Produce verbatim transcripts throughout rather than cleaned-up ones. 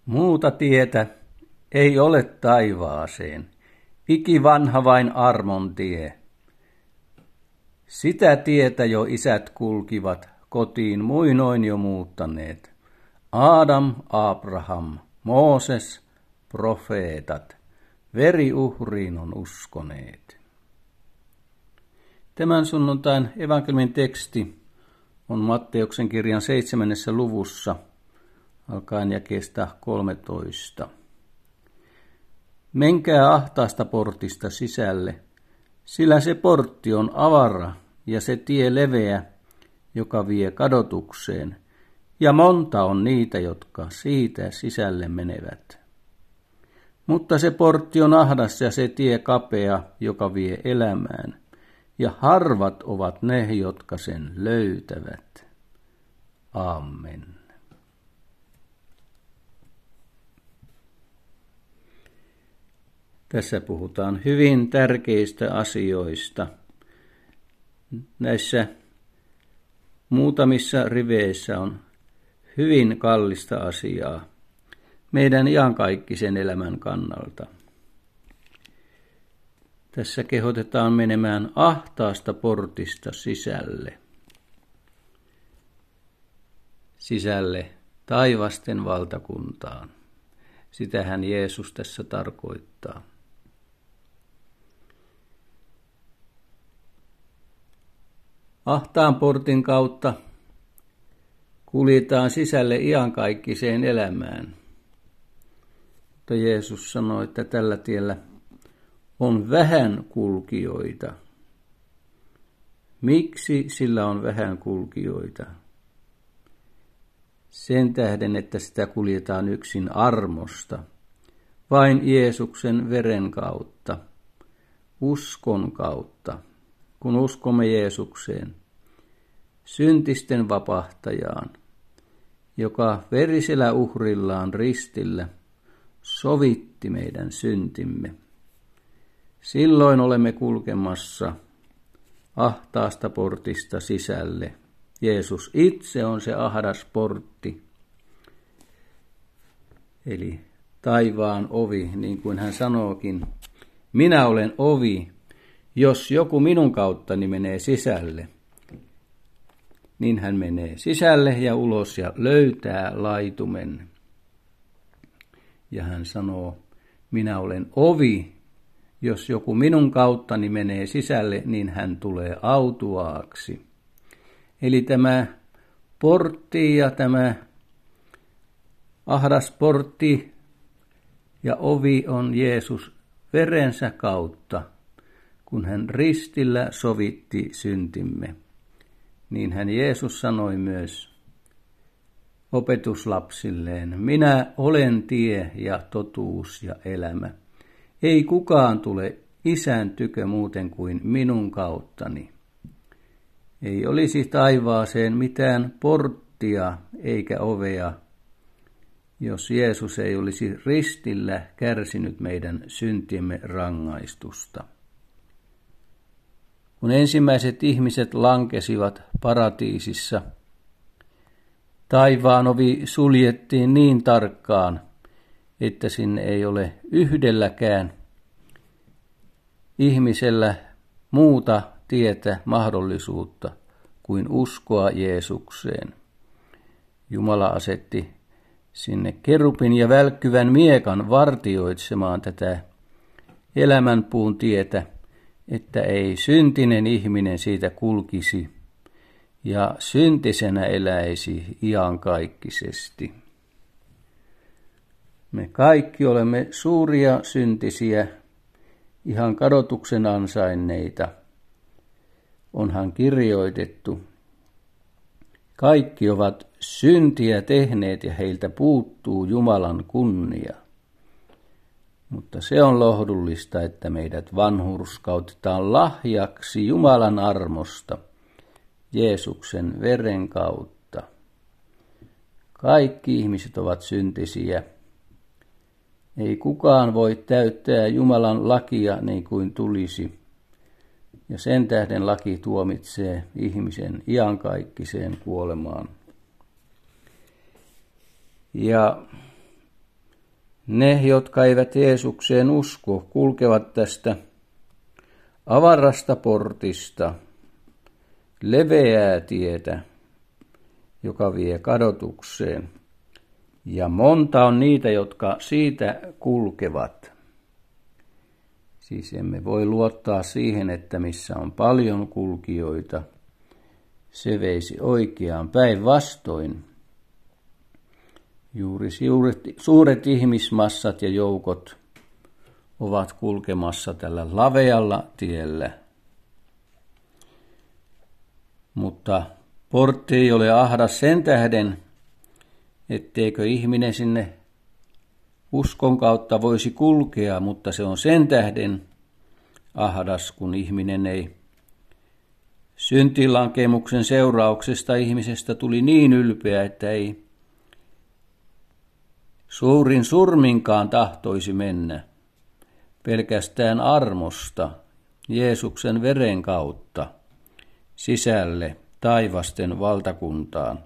Muuta tietä ei ole taivaaseen, ikivanha vain armon tie. Sitä tietä jo isät kulkivat, kotiin muinoin jo muuttaneet. Aadam, Abraham, Mooses, profeetat, veriuhriin on uskoneet. Tämän sunnuntain evankeliumin teksti on Matteuksen kirjan seitsemännessä luvussa, alkaen jakeesta kolmetoista. Menkää ahtaasta portista sisälle, sillä se portti on avara ja se tie leveä, joka vie kadotukseen, ja monta on niitä, jotka siitä sisälle menevät. Mutta se portti on ahdas ja se tie kapea, joka vie elämään, ja harvat ovat ne, jotka sen löytävät. Amen. Tässä puhutaan hyvin tärkeistä asioista. Näissä muutamissa riveissä on hyvin kallista asiaa meidän iankaikkisen elämän kannalta. Tässä kehotetaan menemään ahtaasta portista sisälle. Sisälle taivasten valtakuntaan. Sitähän Jeesus tässä tarkoittaa. Ahtaan portin kautta kuljetaan sisälle iankaikkiseen elämään. Mutta Jeesus sanoi, että tällä tiellä on vähän kulkijoita. Miksi sillä on vähän kulkijoita? Sen tähden, että sitä kuljetaan yksin armosta, vain Jeesuksen veren kautta, uskon kautta, kun uskomme Jeesukseen, syntisten vapahtajaan, joka verisellä uhrillaan ristillä sovitti meidän syntimme. Silloin olemme kulkemassa ahtaasta portista sisälle. Jeesus itse on se ahdas portti, eli taivaan ovi, niin kuin hän sanookin. Minä olen ovi, jos joku minun kauttani menee sisälle, niin hän menee sisälle ja ulos ja löytää laitumen. Ja hän sanoo, minä olen ovi, jos joku minun kauttani menee sisälle, niin hän tulee autuaaksi. Eli tämä portti ja tämä ahdas portti ja ovi on Jeesus verensä kautta, kun hän ristillä sovitti syntimme. Niin hän Jeesus sanoi myös opetuslapsilleen, minä olen tie ja totuus ja elämä. Ei kukaan tule Isän tykö muuten kuin minun kauttani. Ei olisi taivaaseen mitään porttia eikä ovea, jos Jeesus ei olisi ristillä kärsinyt meidän syntiemme rangaistusta. Kun ensimmäiset ihmiset lankesivat paratiisissa, taivaan ovi suljettiin niin tarkkaan, että sinne ei ole yhdelläkään ihmisellä muuta tietä, mahdollisuutta kuin uskoa Jeesukseen. Jumala asetti sinne kerupin ja välkkyvän miekan vartioitsemaan tätä elämänpuun tietä, että ei syntinen ihminen siitä kulkisi ja syntisenä eläisi iankaikkisesti. Me kaikki olemme suuria syntisiä, ihan kadotuksen ansainneita. Onhan kirjoitettu, kaikki ovat syntiä tehneet ja heiltä puuttuu Jumalan kunnia. Mutta se on lohdullista, että meidät vanhurskautetaan lahjaksi Jumalan armosta, Jeesuksen veren kautta. Kaikki ihmiset ovat syntisiä. Ei kukaan voi täyttää Jumalan lakia niin kuin tulisi. Ja sen tähden laki tuomitsee ihmisen iankaikkiseen kuolemaan. Ja Ne, jotka eivät Jeesukseen usko, kulkevat tästä avarasta portista, leveää tietä, joka vie kadotukseen. Ja monta on niitä, jotka siitä kulkevat. Siis emme voi luottaa siihen, että missä on paljon kulkijoita, se veisi oikeaan, päinvastoin. Juuri suuret, suuret ihmismassat ja joukot ovat kulkemassa tällä lavealla tiellä. Mutta portti ei ole ahdas sen tähden, etteikö ihminen sinne uskon kautta voisi kulkea, mutta se on sen tähden ahdas, kun ihminen ei syntilankemuksen seurauksesta ihmisestä tuli niin ylpeä, että ei suurin surminkaan tahtoisi mennä pelkästään armosta Jeesuksen veren kautta sisälle taivasten valtakuntaan.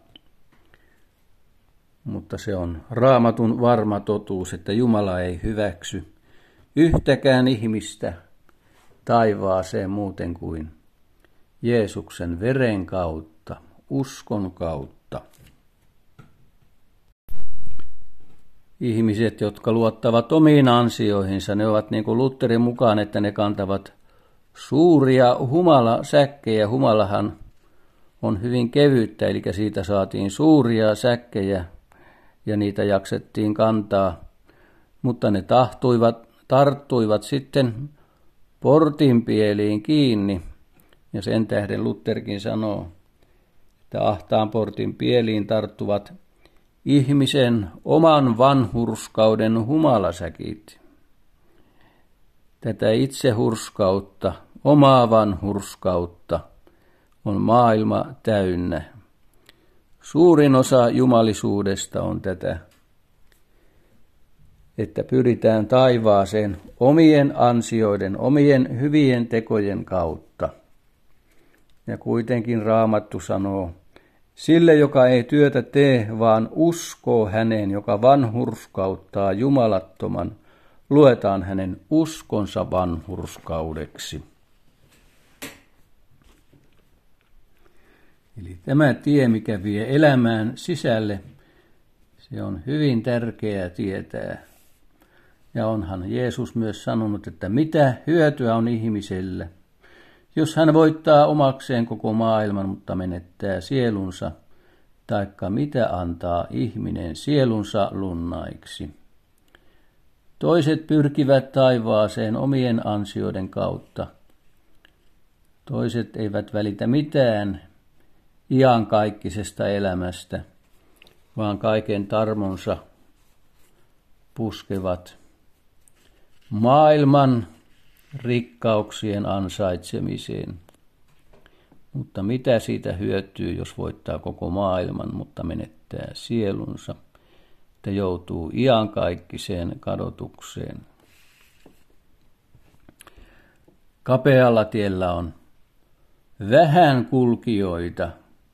Mutta se on Raamatun varma totuus, että Jumala ei hyväksy yhtäkään ihmistä taivaaseen muuten kuin Jeesuksen veren kautta, uskon kautta. Ihmiset, jotka luottavat omiin ansioihinsa, ne ovat niin kuin Lutherin mukaan, että ne kantavat suuria humalasäkkejä. Humalahan on hyvin kevyttä, eli siitä saatiin suuria säkkejä ja niitä jaksettiin kantaa, mutta ne tahtuivat, tarttuivat sitten portinpieliin kiinni, ja sen tähden Lutherkin sanoo, että ahtaan portin pieliin tarttuvat ihmisen oman vanhurskauden humalasäkit. Tätä itsehurskautta, omaa vanhurskautta on maailma täynnä. Suurin osa jumalisuudesta on tätä, että pyritään taivaaseen omien ansioiden, omien hyvien tekojen kautta. Ja kuitenkin Raamattu sanoo, sille, joka ei työtä tee, vaan uskoo häneen, joka vanhurskauttaa jumalattoman, luetaan hänen uskonsa vanhurskaudeksi. Eli tämä tie, mikä vie elämään sisälle, se on hyvin tärkeää tietää. Ja onhan Jeesus myös sanonut, että mitä hyötyä on ihmiselle, jos hän voittaa omakseen koko maailman, mutta menettää sielunsa, taikka mitä antaa ihminen sielunsa lunnaiksi. Toiset pyrkivät taivaaseen omien ansioiden kautta. Toiset eivät välitä mitään iankaikkisesta elämästä, vaan kaiken tarmonsa puskevat maailman rikkauksien ansaitsemiseen. Mutta mitä siitä hyötyy, jos voittaa koko maailman, mutta menettää sielunsa, että joutuu iankaikkiseen kadotukseen. Kapealla tiellä on vähän kulkijoita,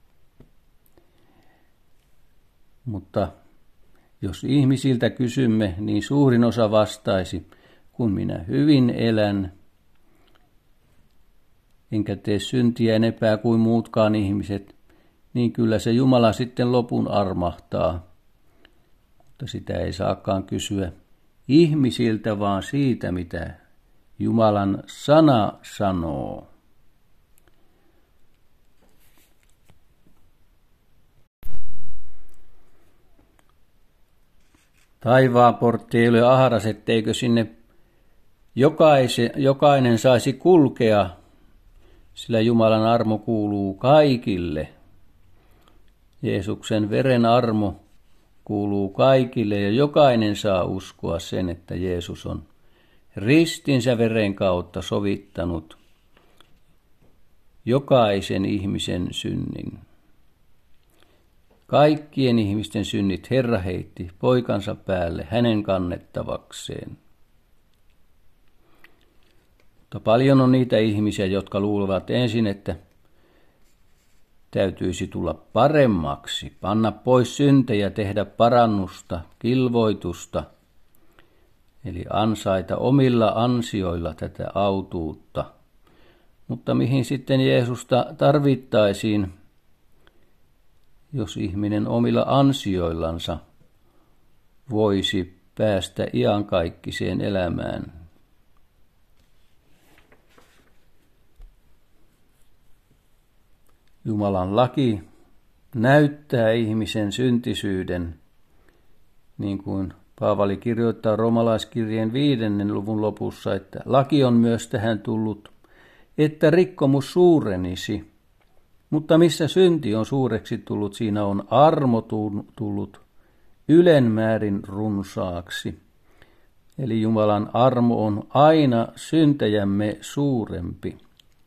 mutta jos ihmisiltä kysymme, niin suurin osa vastaisi, kun minä hyvin elän, enkä tee syntiä enempää kuin muutkaan ihmiset, niin kyllä se Jumala sitten lopun armahtaa. Mutta sitä ei saakaan kysyä ihmisiltä, vaan siitä, mitä Jumalan sana sanoo. Taivaan portti ei ole ahdas, etteikö sinne jokaise, jokainen saisi kulkea, sillä Jumalan armo kuuluu kaikille. Jeesuksen veren armo kuuluu kaikille ja jokainen saa uskoa sen, että Jeesus on ristinsä veren kautta sovittanut jokaisen ihmisen synnin. Kaikkien ihmisten synnit Herra heitti poikansa päälle hänen kannettavakseen. Mutta paljon on niitä ihmisiä, jotka luulevat ensin, että täytyisi tulla paremmaksi, panna pois syntejä, tehdä parannusta, kilvoitusta, eli ansaita omilla ansioilla tätä autuutta. Mutta mihin sitten Jeesusta tarvittaisiin, jos ihminen omilla ansioillansa voisi päästä iankaikkiseen elämään? Jumalan laki näyttää ihmisen syntisyyden, niin kuin Paavali kirjoittaa roomalaiskirjeen viidennen luvun lopussa, että laki on myös tähän tullut, että rikkomus suurenisi. Mutta missä synti on suureksi tullut, siinä on armo tullut ylenmäärin runsaaksi. Eli Jumalan armo on aina syntejämme suurempi.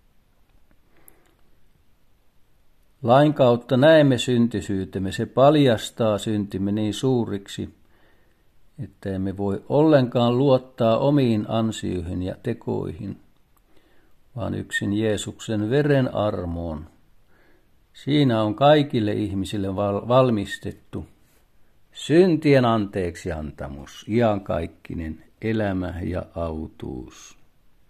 Lain kautta näemme syntisyytemme, se paljastaa syntimme niin suuriksi, että emme voi ollenkaan luottaa omiin ansioihin ja tekoihin, vaan yksin Jeesuksen veren armoon. Siinä on kaikille ihmisille valmistettu syntien anteeksiantamus, iankaikkinen elämä ja autuus.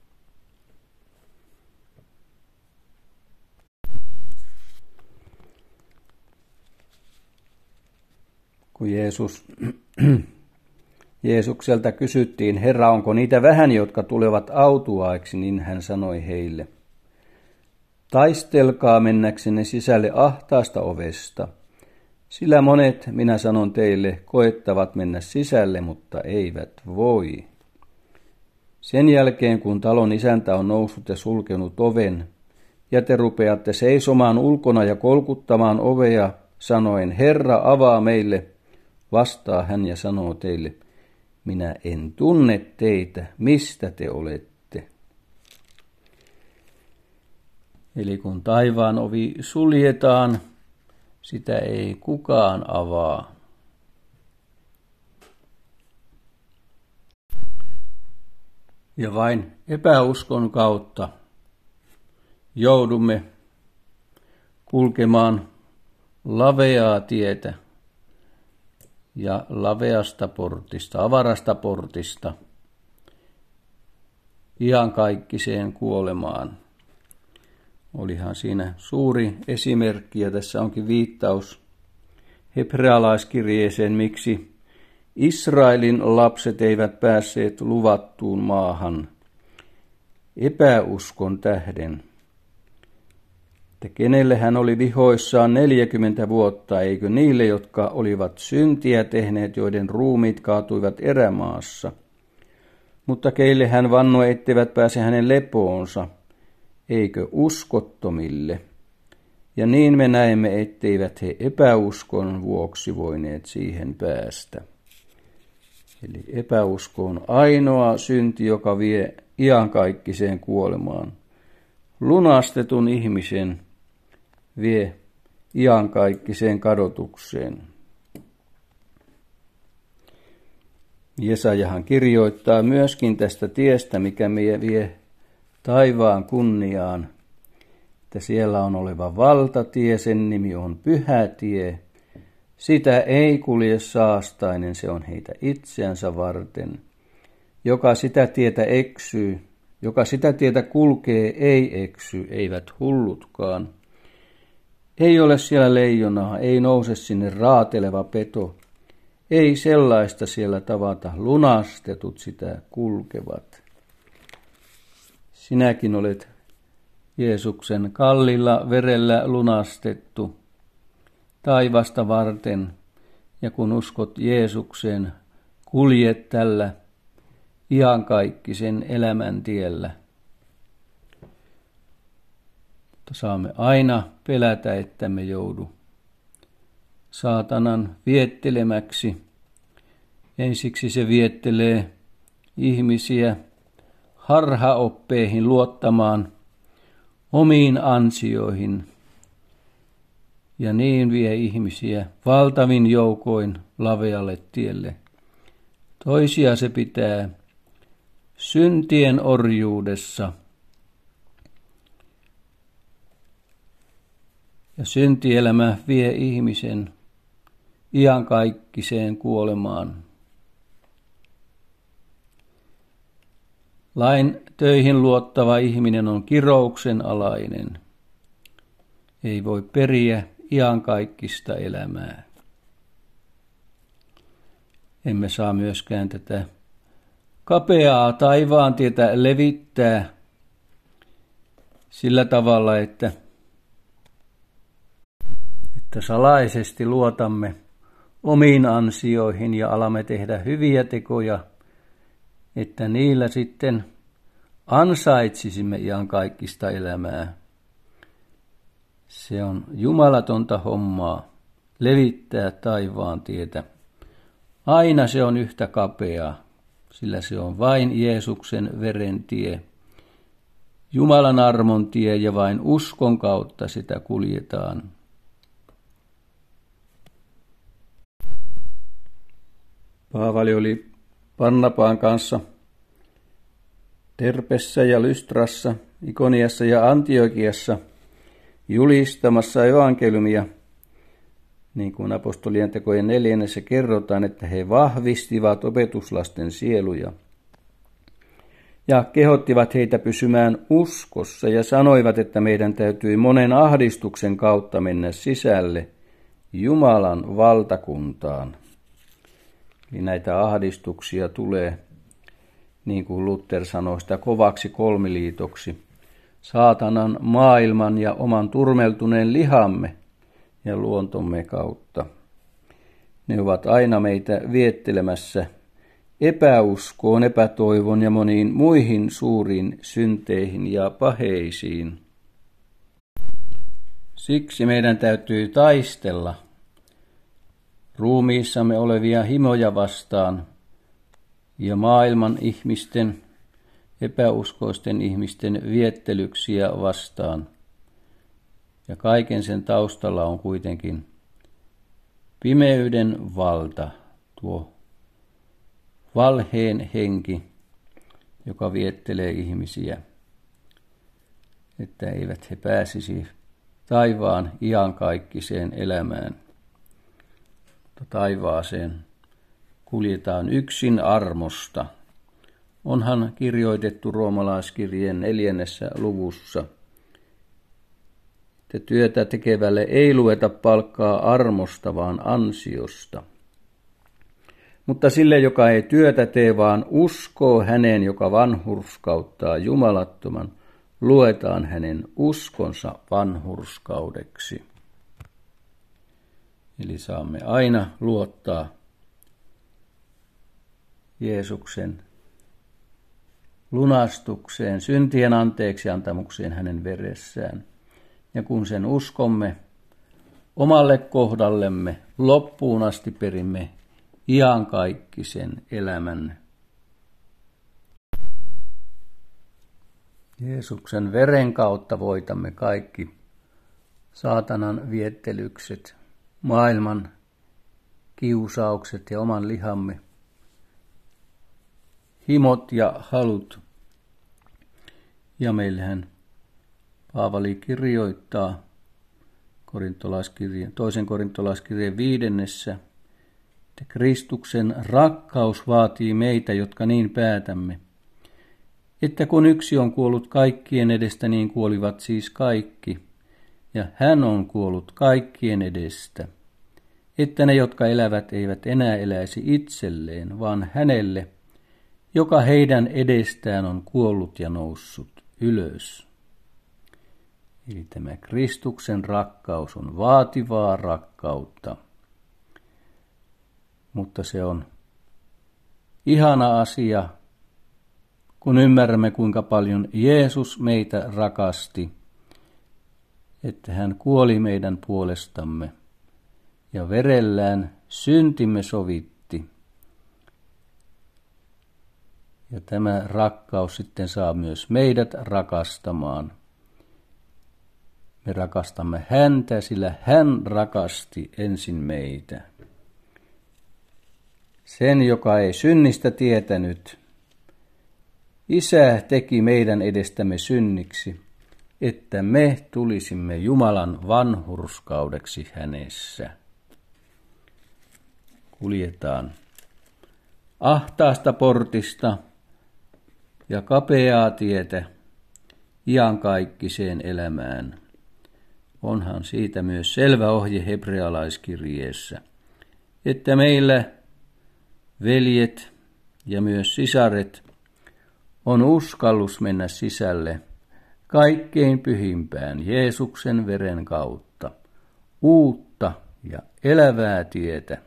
Kun Jeesus, Jeesukselta kysyttiin, Herra, onko niitä vähän, jotka tulevat autuaiksi, niin hän sanoi heille, taistelkaa mennäksenne sisälle ahtaasta ovesta, sillä monet, minä sanon teille, koettavat mennä sisälle, mutta eivät voi. Sen jälkeen, kun talon isäntä on noussut ja sulkenut oven, ja te rupeatte seisomaan ulkona ja kolkuttamaan ovea, sanoen, Herra, avaa meille, vastaa hän ja sanoo teille, minä en tunne teitä, mistä te olette. Eli kun taivaan ovi suljetaan, sitä ei kukaan avaa. Ja vain epäuskon kautta joudumme kulkemaan laveaa tietä ja laveasta portista, avarasta portista, iankaikkiseen kuolemaan. Olihan siinä suuri esimerkki, ja tässä onkin viittaus hebrealaiskirjeeseen, miksi Israelin lapset eivät päässeet luvattuun maahan epäuskon tähden. Että kenelle hän oli vihoissaan neljäkymmentä vuotta, eikö niille, jotka olivat syntiä tehneet, joiden ruumiit kaatuivat erämaassa. Mutta keille hän vannoi, etteivät pääse hänen lepoonsa, eikö uskottomille. Ja niin me näemme, etteivät he epäuskon vuoksi voineet siihen päästä. Eli epäusko on ainoa synti, joka vie iankaikkiseen kuolemaan. Lunastetun ihmisen vie iankaikkiseen kadotukseen. Jesajahan kirjoittaa myöskin tästä tiestä, mikä me vie taivaan kunniaan, että siellä on oleva valtatie, sen nimi on Pyhä tie. Sitä ei kulje saastainen, se on heitä itseänsä varten. Joka sitä tietä eksyy, joka sitä tietä kulkee, ei eksy, eivät hullutkaan. Ei ole siellä leijonaa, ei nouse sinne raateleva peto. Ei sellaista siellä tavata, lunastetut sitä kulkevat. Sinäkin olet Jeesuksen kallilla verellä lunastettu taivasta varten, ja kun uskot Jeesukseen, kuljet tällä iankaikkisen elämän tiellä. Mutta saamme aina pelätä, että me joudu saatanan viettelemäksi. Ensiksi se viettelee ihmisiä harhaoppeihin luottamaan omiin ansioihin, ja niin vie ihmisiä valtavin joukoin lavealle tielle. Toisia se pitää syntien orjuudessa, ja syntielämä vie ihmisen iankaikkiseen kuolemaan. Lain töihin luottava ihminen on kirouksen alainen. Ei voi periä iankaikkista elämää. Emme saa myöskään tätä kapeaa taivaantietä levittää sillä tavalla, että, että salaisesti luotamme omiin ansioihin ja alamme tehdä hyviä tekoja, että niillä sitten ansaitsisimme iankaikkista elämää. Se on jumalatonta hommaa levittää taivaan tietä. Aina se on yhtä kapea, sillä se on vain Jeesuksen veren tie, Jumalan armon tie, ja vain uskon kautta sitä kuljetaan. Paavali oli Barnabaan kanssa Terpessä ja Lystrassa, Ikoniassa ja Antiokiassa julistamassa evankeliumia, niin kuin apostolien tekojen neljännessä kerrotaan, että he vahvistivat opetuslasten sieluja ja kehottivat heitä pysymään uskossa ja sanoivat, että meidän täytyi monen ahdistuksen kautta mennä sisälle Jumalan valtakuntaan. Eli näitä ahdistuksia tulee, niin kuin Luther sanoi, sitä kovaksi kolmiliitoksi, saatanan, maailman ja oman turmeltuneen lihamme ja luontomme kautta. Ne ovat aina meitä viettelemässä epäuskoon, epätoivon ja moniin muihin suuriin synteihin ja paheisiin. Siksi meidän täytyy taistella ruumiissamme olevia himoja vastaan ja maailman ihmisten, epäuskoisten ihmisten viettelyksiä vastaan. Ja kaiken sen taustalla on kuitenkin pimeyden valta, tuo valheen henki, joka viettelee ihmisiä, että eivät he pääsisi taivaan iankaikkiseen elämään. Mutta taivaaseen kuljetaan yksin armosta. Onhan kirjoitettu roomalaiskirjeen neljännessä luvussa, että työtä tekevälle ei lueta palkkaa armosta, vaan ansiosta. Mutta sille, joka ei työtä tee, vaan uskoo häneen, joka vanhurskauttaa jumalattoman, luetaan hänen uskonsa vanhurskaudeksi. Eli saamme aina luottaa Jeesuksen lunastukseen, syntien anteeksiantamukseen hänen veressään. Ja kun sen uskomme omalle kohdallemme, loppuun asti perimme iankaikkisen elämän. Jeesuksen veren kautta voitamme kaikki saatanan viettelykset, maailman kiusaukset ja oman lihamme himot ja halut. Ja meillähän Paavali kirjoittaa korintolaiskirjeen, toisen korintolaiskirjeen viidennessä, että Kristuksen rakkaus vaatii meitä, jotka niin päätämme, että kun yksi on kuollut kaikkien edestä, niin kuolivat siis kaikki, ja hän on kuollut kaikkien edestä, että ne, jotka elävät, eivät enää eläisi itselleen, vaan hänelle, joka heidän edestään on kuollut ja noussut ylös. Eli tämä Kristuksen rakkaus on vaativaa rakkautta, mutta se on ihana asia, kun ymmärrämme, kuinka paljon Jeesus meitä rakasti, että hän kuoli meidän puolestamme ja verellään syntimme sovitti. Ja tämä rakkaus sitten saa myös meidät rakastamaan. Me rakastamme häntä, sillä hän rakasti ensin meitä. Sen, joka ei synnistä tietänyt, Isä teki meidän edestämme synniksi, että me tulisimme Jumalan vanhurskaudeksi hänessä. Kuljetaan ahtaasta portista ja kapeaa tietä iankaikkiseen elämään. Onhan siitä myös selvä ohje hebrealaiskirjeessä, että meillä veljet ja myös sisaret on uskallus mennä sisälle kaikkein pyhimpään Jeesuksen veren kautta, uutta ja elävää tietä.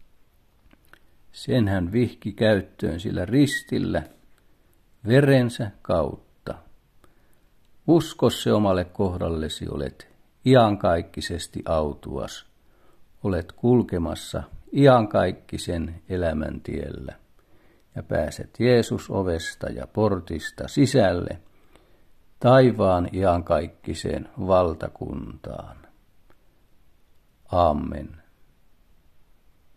Sen hän vihki käyttöön sillä ristillä verensä kautta. Usko se omalle kohdallesi, olet iankaikkisesti autuas, olet kulkemassa iankaikkisen elämän tiellä ja pääset Jeesus ovesta ja portista sisälle taivaan iankaikkiseen valtakuntaan. Amen.